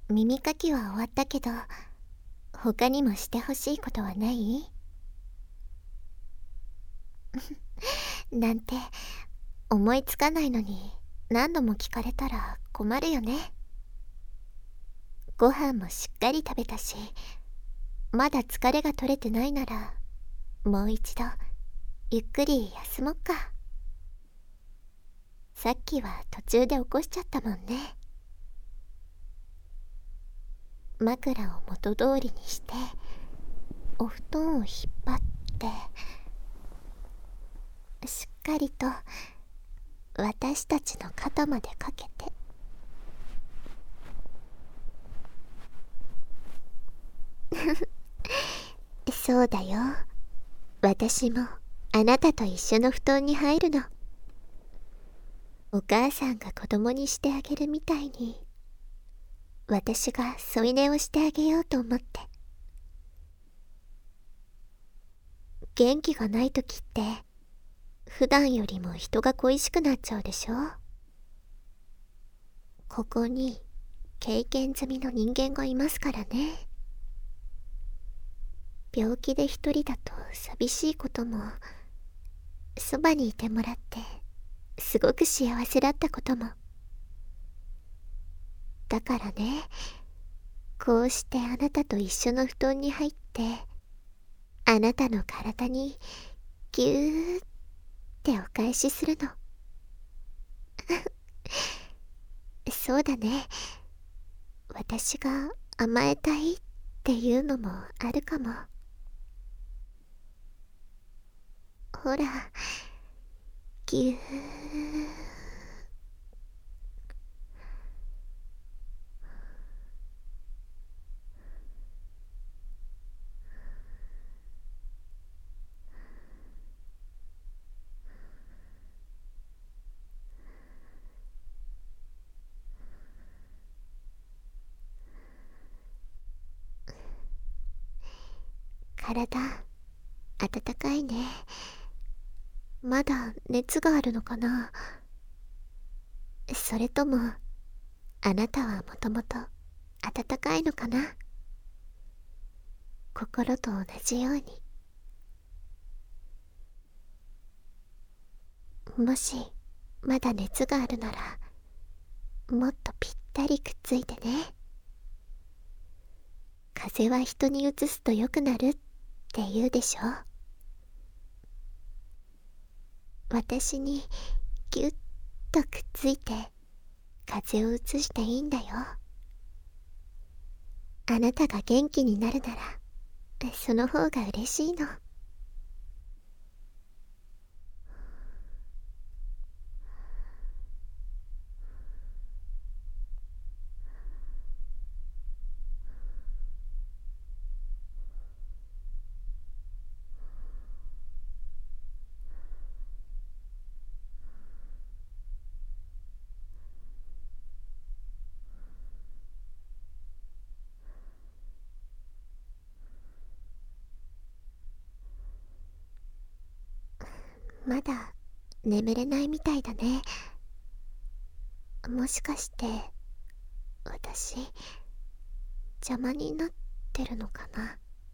耳かきは終わったけど、他にもしてほしいことはない？なんて思いつかないのに何度も聞かれたら困るよね。ご飯もしっかり食べたし、まだ疲れが取れてないならもう一度ゆっくり休もっか。さっきは途中で起こしちゃったもんね。枕を元通りにしてお布団を引っ張ってしっかりと私たちの肩までかけて、そうだよ、私もあなたと一緒の布団に入るの。お母さんが子供にしてあげるみたいに、私が添い寝をしてあげようと思って。元気がない時って普段よりも人が恋しくなっちゃうでしょ。ここに経験済みの人間がいますからね。病気で一人だと寂しいことも、そばにいてもらってすごく幸せだったことも。だからね、こうしてあなたと一緒の布団に入って、あなたの体にぎゅーってお返しするの。そうだね、私が甘えたいっていうのもあるかも。ほら、ぎゅー。体、温かいね。まだ熱があるのかな。それとも、あなたはもともと温かいのかな。心と同じように。もし、まだ熱があるなら、もっとぴったりくっついてね。風邪は人にうつすと良くなるって言うでしょ。私にぎゅっとくっついて風邪をうつしていいんだよ。あなたが元気になるならその方が嬉しいの。まだ眠れないみたいだね。もしかして私邪魔になってるのかな。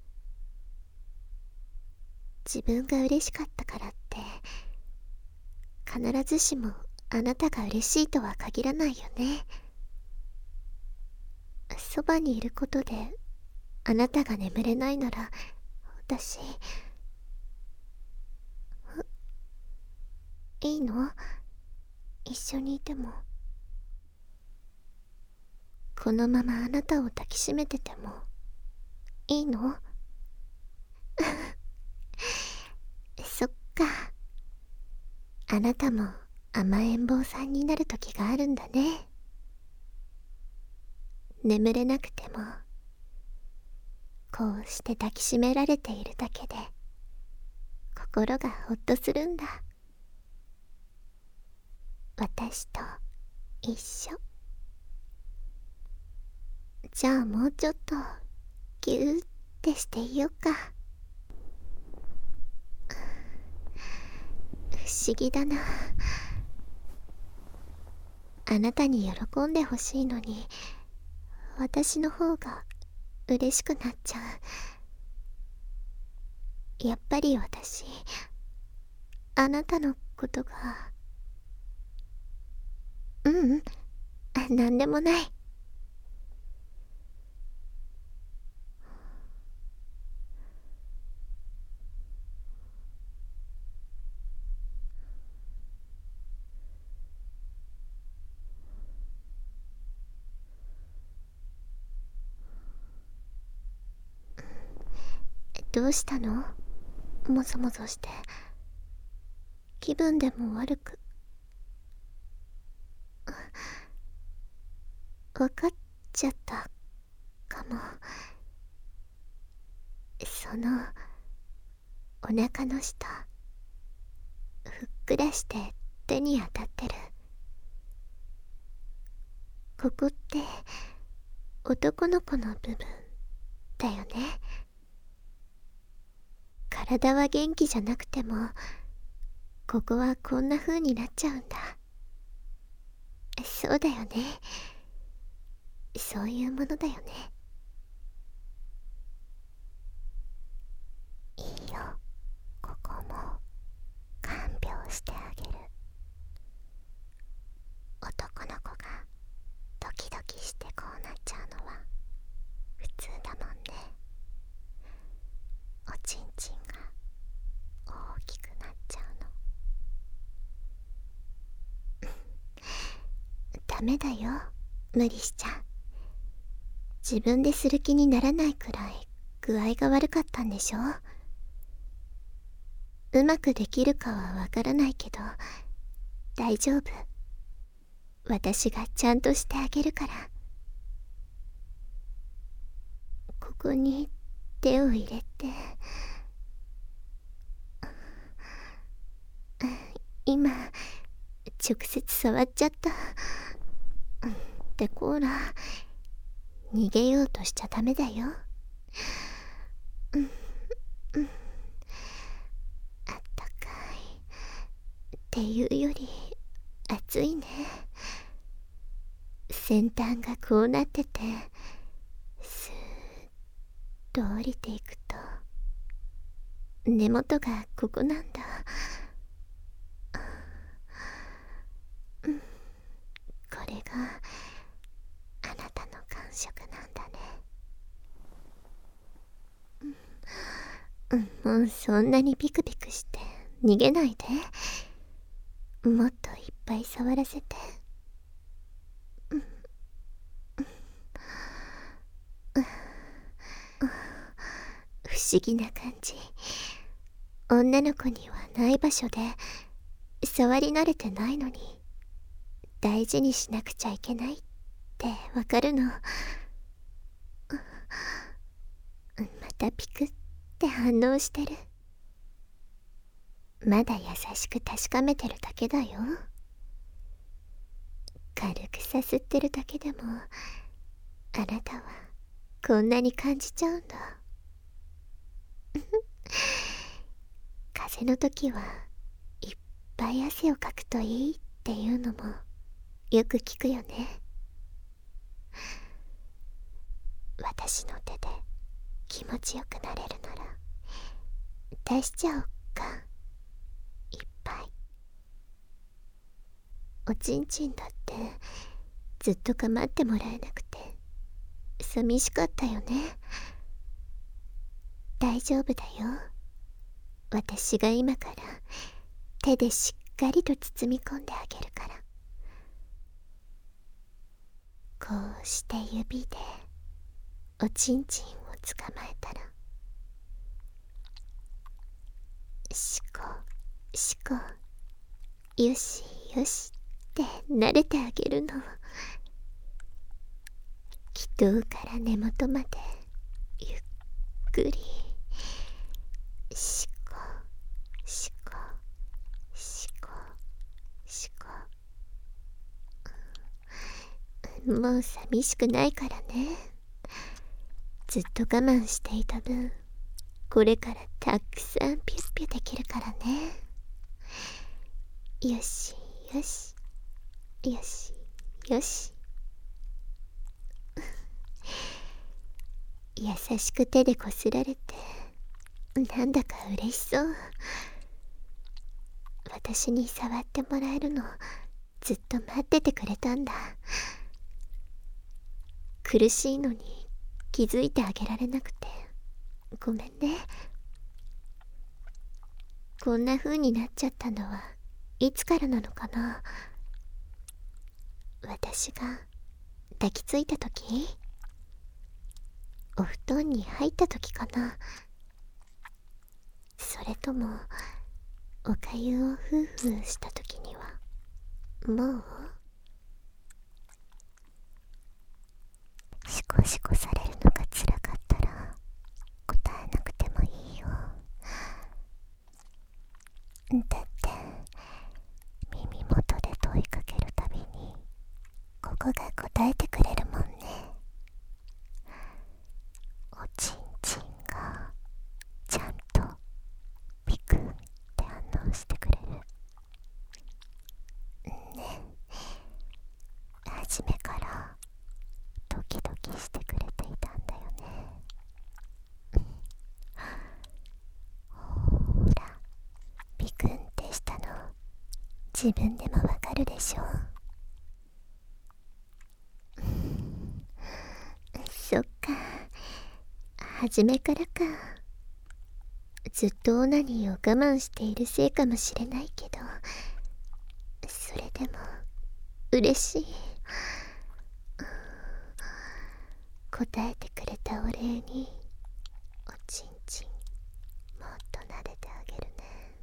自分が嬉しかったからって必ずしもあなたが嬉しいとは限らないよね。そばにいることであなたが眠れないなら、私いいの？一緒にいても。このままあなたを抱きしめててもいいの？そっか。あなたも甘えん坊さんになる時があるんだね。眠れなくてもこうして抱きしめられているだけで心がほっとするんだ。私と一緒。じゃあもうちょっとギューってしていようか。不思議だな。あなたに喜んでほしいのに私の方が嬉しくなっちゃう。やっぱり私、あなたのことが。ううん、なんでもない。どうしたの？もぞもぞして。気分でも悪く。わかっちゃったかも。そのお腹の下、ふっくらして手に当たってる。ここって男の子の部分だよね。体は元気じゃなくても、ここはこんな風になっちゃうんだ。そうだよね。そういうものだよね。いいよ、ここも看病してあげる。男の子がドキドキしてこうなっちゃうのは普通だもんね。おちんちんが大きくなっちゃうの。ダメだよ、無理しちゃ。自分でする気にならないくらい具合が悪かったんでしょ。うまくできるかはわからないけど大丈夫。私がちゃんとしてあげるから。ここに手を入れて。今直接触っちゃった。ってこーら、逃げようとしちゃダメだよ。あったかいっていうより熱いね。先端がこうなってて、スーッと降りていくと根元がここなんだ。これがあなたの感触なんだね。もうそんなにビクビクして逃げないで。もっといっぱい触らせて。不思議な感じ。女の子にはない場所で触り慣れてないのに大事にしなくちゃいけないってわかるの。またピクって反応してる。まだ優しく確かめてるだけだよ。軽くさすってるだけでもあなたはこんなに感じちゃうんだ。風邪の時はいっぱい汗をかくといいっていうのもよく聞くよね。私の手で気持ちよくなれるなら出しちゃおっか、いっぱい。おちんちんだってずっと構ってもらえなくて寂しかったよね。大丈夫だよ。私が今から手でしっかりと包み込んであげるから。こうして指でおちんちんを捕まえたら、しこしこ、よしよしって撫でてあげるの。気筒から根元までゆっくり、しこしこしこしこ。もう寂しくないからね。ずっと我慢していた分、これからたくさんピュッピュできるからね。よしよしよしよし。 優しく手でこすられて、なんだか嬉しそう。私に触ってもらえるのずっと待っててくれたんだ。苦しいのに気づいてあげられなくてごめんね。こんな風になっちゃったのはいつからなのかな。私が抱きついた時、お布団に入った時かな。それともおかゆをフーフーした時にはもうシコシコされるのが辛かったら答えなくてもいいよ。だって耳元で問いかけるたびにここが答えてくれるもんね。おちんちんがちゃんとピクンって反応してくれるね。初めからドキドキしてくれていたんだよね。ほら、ピクンってしたの自分でもわかるでしょ。そっか、初めからか。ずっとオナニーを我慢しているせいかもしれないけど、それでも嬉しい。答えてくれたお礼におちんちんもっと撫でてあげるね。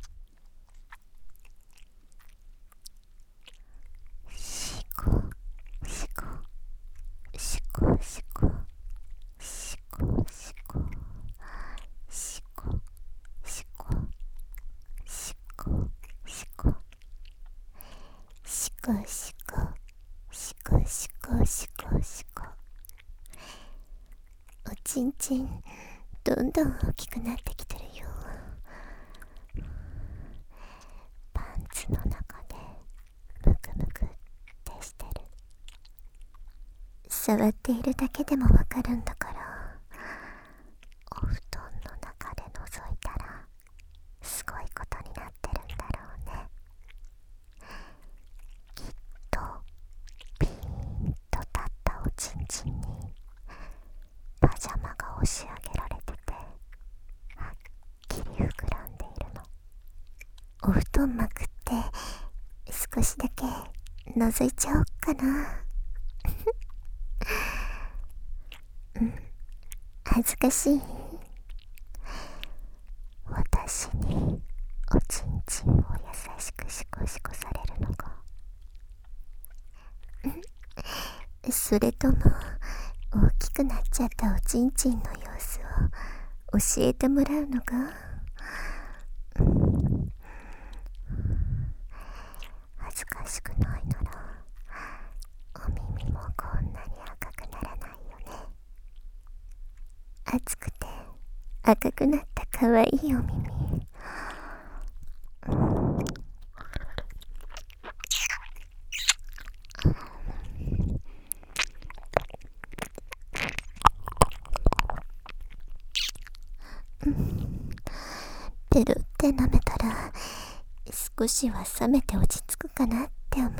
シコシコシコシコシコシコシコシコシコシコシコシコシコシコシコシコ。おちんちんどんどん大きくなってきてるよ。パンツの中でムクムクってしてる。触っているだけでもわかるんだから、お布団の中で覗いたらすごいことになってるんだろうね。きっとピーンと立ったおちんちんにパジャマが押し上げられてて、はっきり膨らんでいるの。お布団まくって少しだけ覗いちゃおっかな。恥ずかしい。私におちんちんを優しくシコシコされるのか、それとも大きくなっちゃったおちんちんの様子を教えてもらうのか。恥ずかしくないならお耳もこんなに赤くならないよね。熱くて赤くなったかわいいお耳。ペロって舐めたら少しは冷めて落ち着くかなって思って。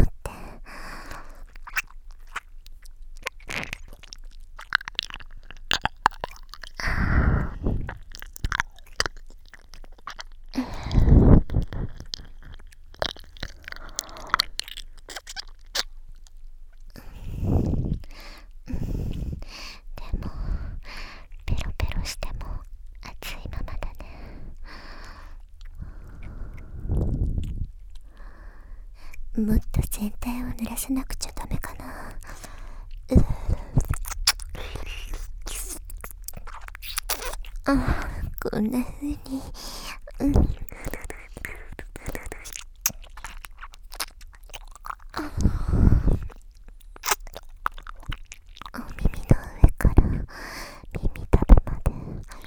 でもペロペロしても熱いままだね。もっと全体を濡らさなくちゃダメかな。こんな風に、お耳の上から耳たぶまで、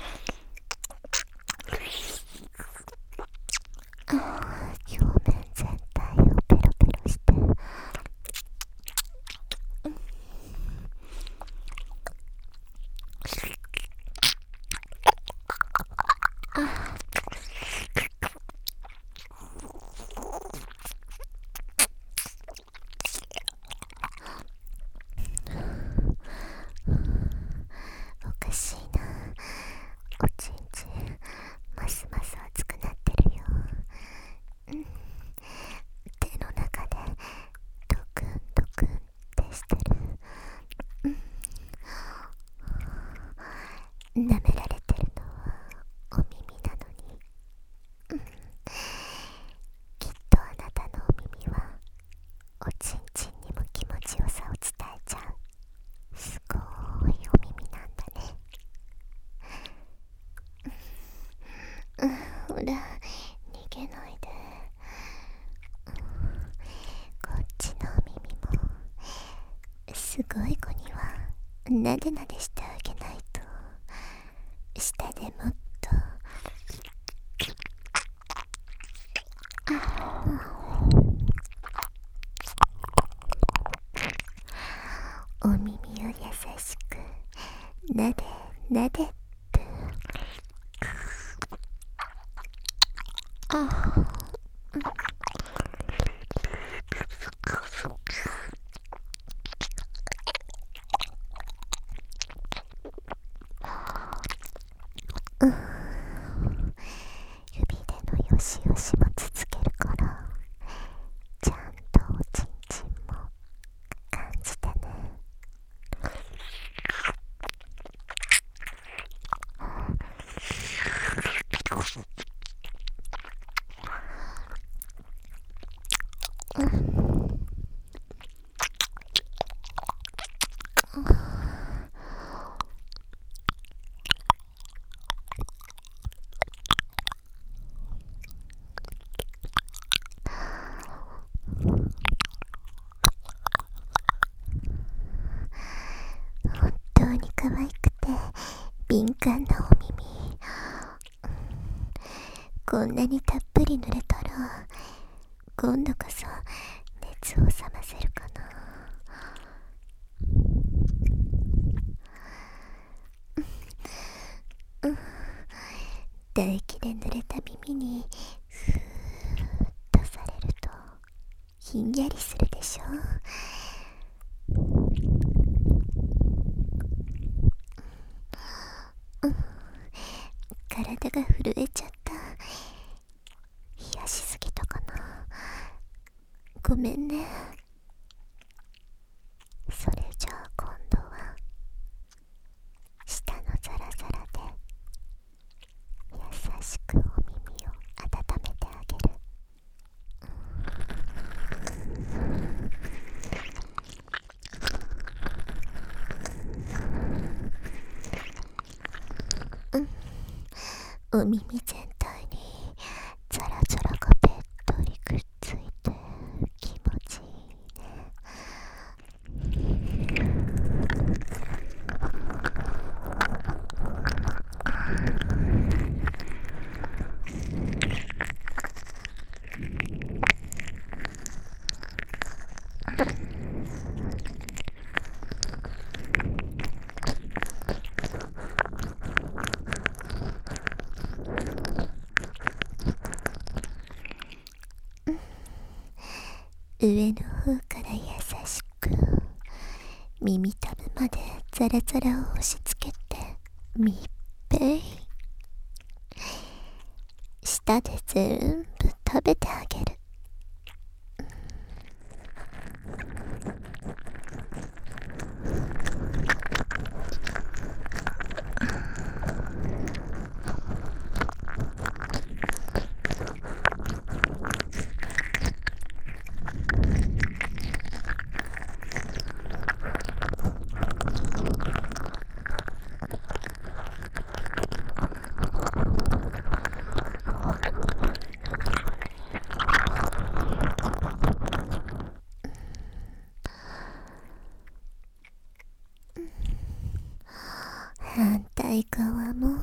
表面全体をペロペロして、 ほら、逃げないで。こっちのお耳もすごい子にはなでなでしてあげないと、下でもっとお耳を優しくなでなでって。指でのよしよしも続けるから、ちゃんとおちんちんも感じてね。本当に可愛くて敏感なお耳。こんなにたっぷり濡れたら今度こそ熱を冷ませるかな。唾液で濡れた耳にふーっとされるとひんやりするでしょ。体が震えちゃった。冷やしすぎたかな。ごめんね。それじゃあ今度は下のザラザラで優しくお耳を温めてあげる。お耳全体にザラザラがべっとりくっついて気持ちいいね。上の方から優しく耳たぶまでザラザラを押し付けて密閉。舌で全部食べてあげる。反対側も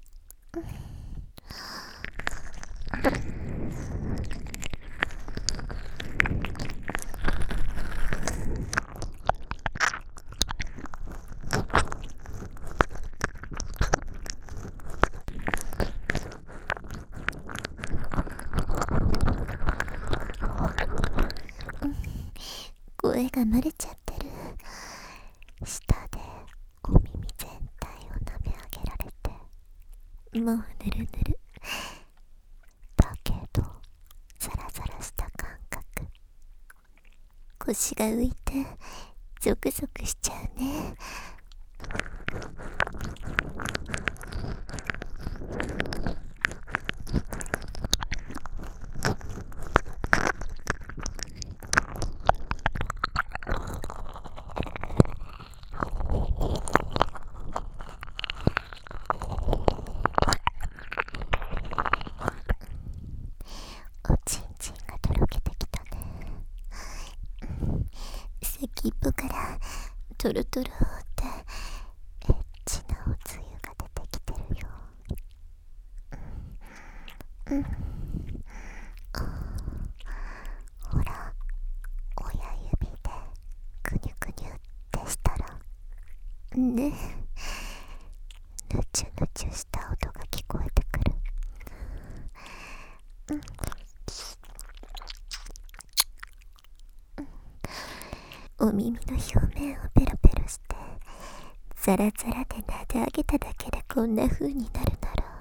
声が漏れちゃってる。舌でお耳全体を舐め上げられてもうぬるぬるだけどザラザラした感覚。腰が浮いてゾクゾクしちゃうね。 トロトロってエッチなおつゆが出てきてるよ。ほら、親指でくにゅくにゅってしたらね、ぬちゅぬちゅした音が聞こえてくる。お耳の表面をペロペロしてザラザラで撫で上げただけでこんな風になるなら、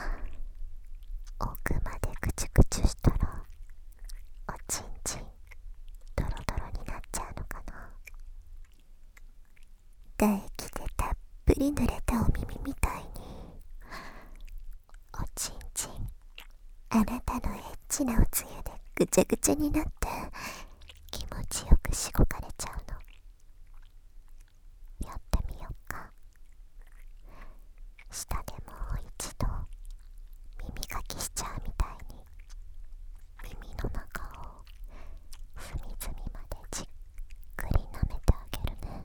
奥までクチュクチュしたらおちんちんドロドロになっちゃうのかな。唾液でたっぷり濡れたお耳みたいに、おちんちんあなたのエッチなおつゆでぐちゃぐちゃになって気持ちよくしごかれちゃうの。やってみよっか。下でもう一度耳かきしちゃうみたいに耳の中を隅々までじっくり舐めてあげるね。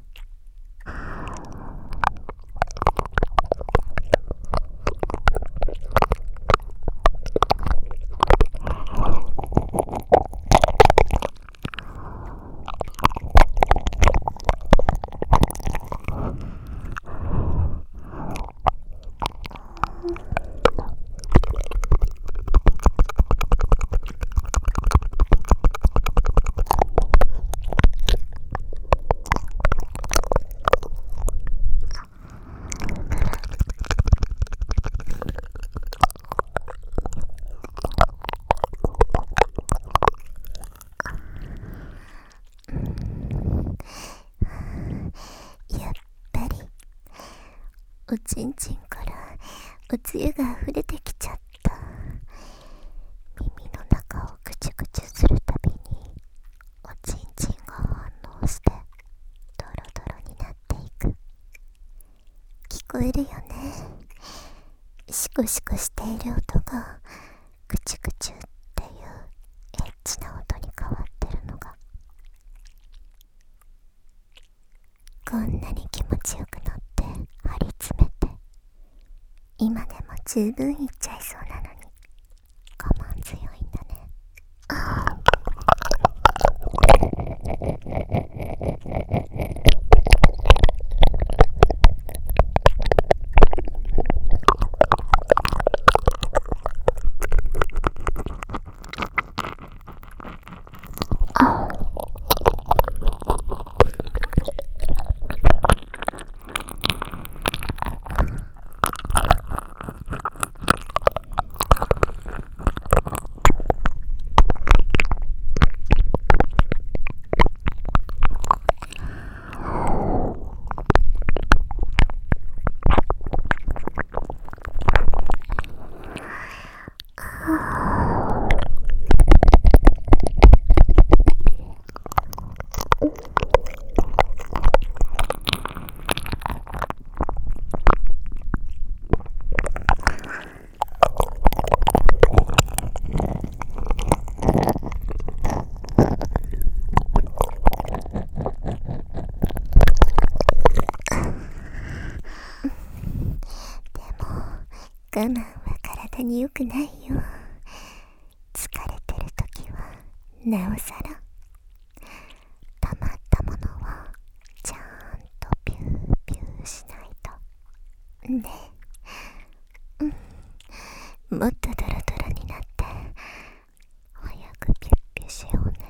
おちんちんからおつゆが溢れてきちゃった。耳の中をクチュクチュするたびにおちんちんが反応してドロドロになっていく。聞こえるよね。シコシコしている音がクチュクチュっていうエッチな音に変わってるのが。こんなに気持ちよくなって張り詰めて、今でも十分いっちゃいそうなのに我慢強いんだね。我慢は体に良くないよ。疲れてるときはなおさら。溜まったものはちゃんとピューピューしないとね。もっとドロドロになって早くピュッピュしようね。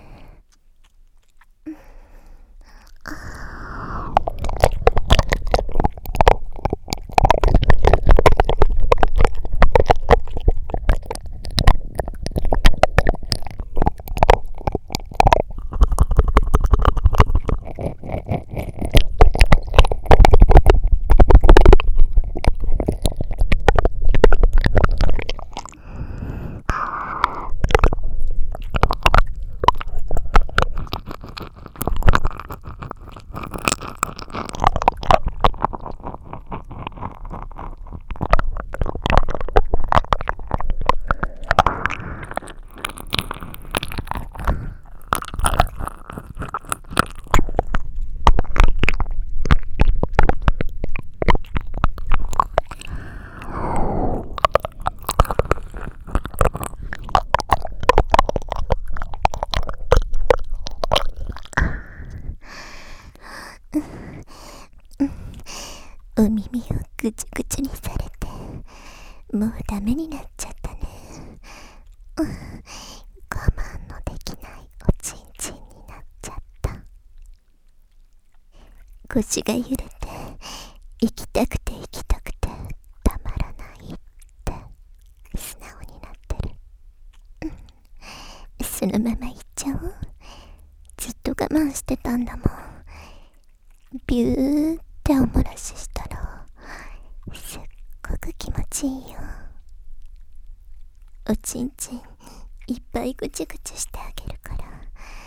お耳をぐちゅぐちゅにされて、もうダメになっちゃったね。我慢のできないおちんちんになっちゃった。腰が揺れて、行きたくて行きたくてたまらないって素直になってる。そのまま行っちゃおう。ずっと我慢してたんだもん。ビューっておもらししたらすっごく気持ちいいよ。おちんちんいっぱいぐちぐちしてあげるから、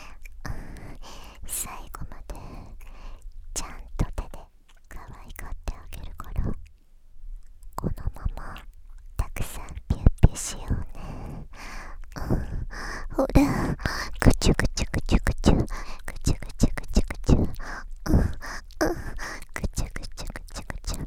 最後までちゃんと手で可愛がってあげるから、このままたくさんピュッピュしようね。ほら、ぐちゅぐちゅぐちゅぐちゅぐちゅぐちゅぐちゅぐちゅ、ぐちゅぐちゅぐちゅぐちゅ、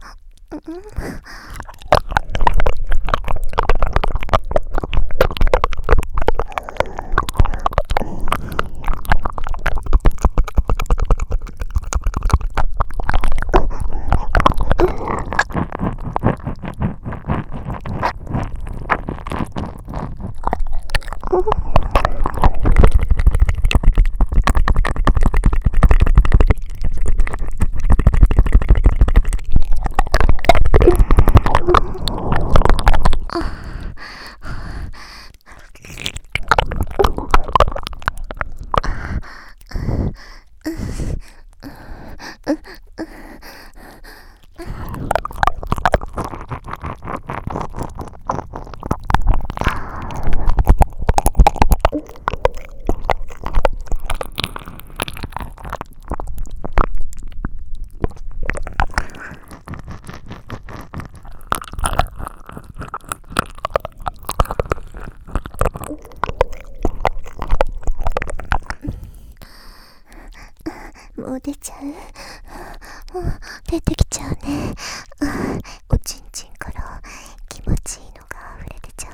もう出ちゃう？出てきちゃうね。おちんちんから気持ちいいのが溢れ出ちゃ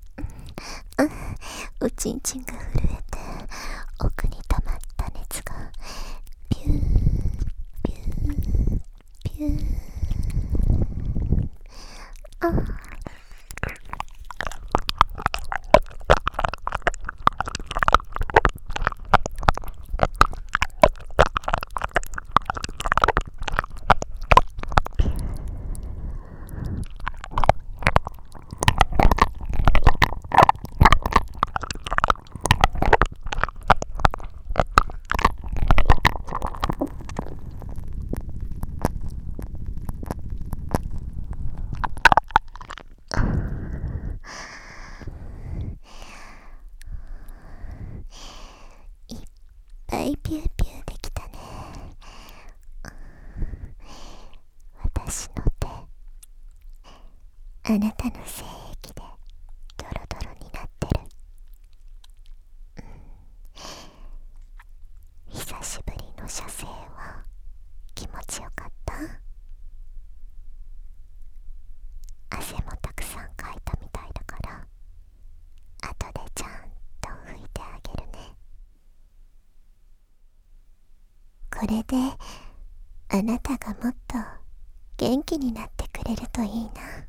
う。おちんちんが震えて奥に溜まった熱がピューピューピュー。ピューピューできたね。私の手、あなたの精液でドロドロになってる。久しぶりの射精は気持ちよかった？汗もたくさんかいたみたいだから、後でちゃんと拭いてあげるね。これであなたがもっと元気になってくれるといいな。